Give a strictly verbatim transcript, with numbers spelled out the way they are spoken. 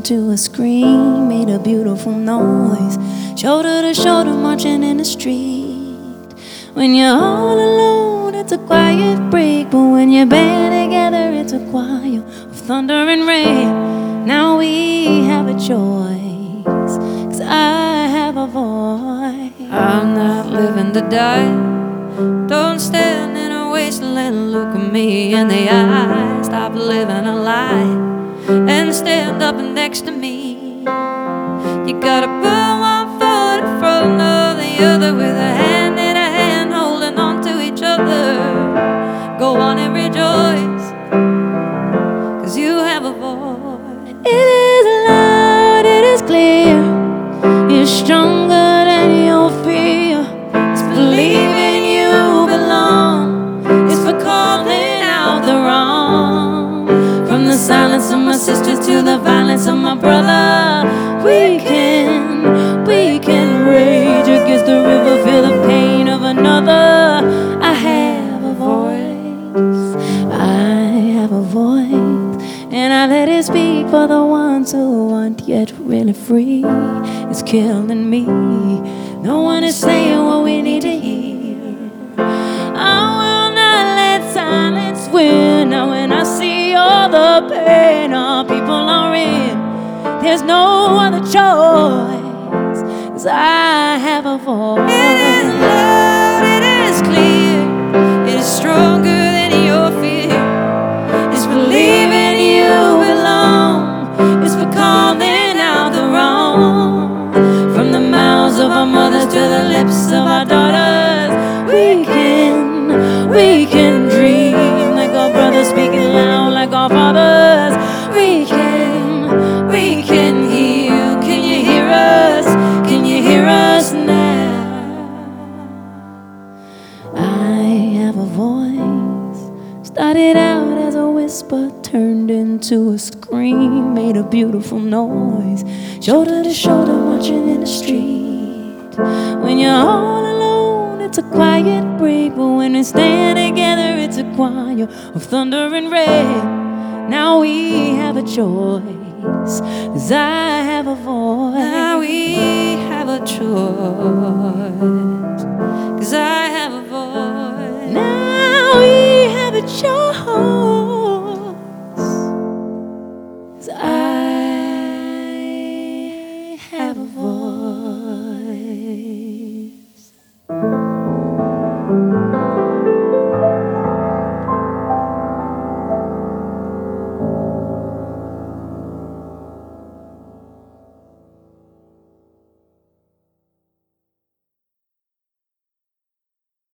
into a scream, made a beautiful noise. Shoulder to shoulder, marching in the street. When you're all alone, it's a quiet break, but when you're band together, it's a choir of thunder and rain. Now we have a choice, 'cause I have a voice. I'm not living to die. Don't stand in a wasteland, look at me in the eye. Stop living a lie and stand up next to me. You gotta put one foot in front of the other, with a hand in a hand, holding on to each other. Go on and rejoice, 'cause you have a voice. It is loud, it is clear. You're stronger than your fear. It's believing you belong. It's for calling out the wrong. From the silence of my sisters to the violence of my brother, we can, we can rage against the river, feel the pain of another. I have a voice, I have a voice, and I let it speak for the ones who aren't yet really free. It's killing me. No one is saying what we need to hear. I will not let silence win. Now when I see all the pain our people are in, there's no other choice, 'cause I have a voice. It is loud, it is clear. It is stronger than your fear. It's believing you belong. It's for calling out the wrong. From the mouths of our mothers to the lips of our daughters, we can, we can dream like our brothers, speaking loud like our fathers. We can, we can heal. Can you hear us? Can you hear us now? I have a voice. Started out as a whisper, turned into a scream, made a beautiful noise. Shoulder to shoulder, marching in the street. When you're all alone, it's a quiet break, but when we stand together, it's a choir of thunder and rain. Now we have a choice, 'cause I have a voice.